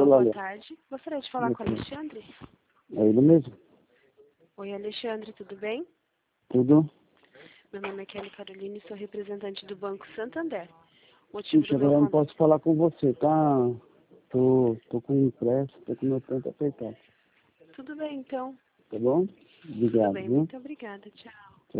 Alô, boa Lélia. tarde. Gostaria de falar com o Alexandre? É ele mesmo? Oi, Alexandre, tudo bem? Tudo? Meu nome é Kelly Caroline e sou representante do Banco Santander. O motivo Puxa, do meu agora eu não contato... posso falar com você, tá? Tô com pressa, tô com meu tempo apertado. Tudo bem, então. Tá bom? Tudo Obrigado, bem, viu? muito obrigada. Tchau.